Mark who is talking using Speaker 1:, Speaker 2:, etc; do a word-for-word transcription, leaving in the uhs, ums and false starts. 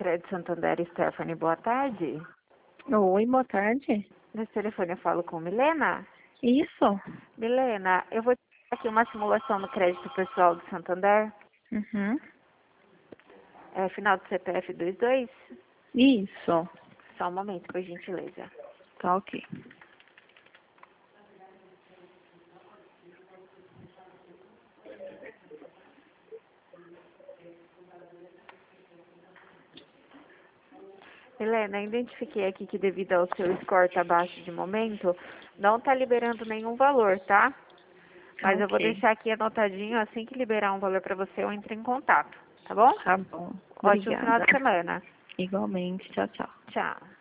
Speaker 1: Crédito Santander, Stephanie, boa tarde.
Speaker 2: Oi, boa tarde.
Speaker 1: Nesse telefone eu falo com Milena.
Speaker 2: Isso.
Speaker 1: Milena, eu vou te dar aqui uma simulação no crédito pessoal do Santander.
Speaker 2: Uhum.
Speaker 1: É, final do C P F vinte e dois.
Speaker 2: Isso.
Speaker 1: Só um momento, por gentileza.
Speaker 2: Tá ok.
Speaker 1: Milena, eu identifiquei aqui que devido ao seu score estar baixo de momento, não está liberando nenhum valor, tá? Mas eu vou
Speaker 2: Ok.
Speaker 1: deixar aqui anotadinho, assim que liberar um valor para você, eu entro em contato, tá bom?
Speaker 2: Tá bom.
Speaker 1: Ótimo final
Speaker 2: Obrigada.
Speaker 1: de semana.
Speaker 2: Igualmente. Tchau, tchau.
Speaker 1: Tchau.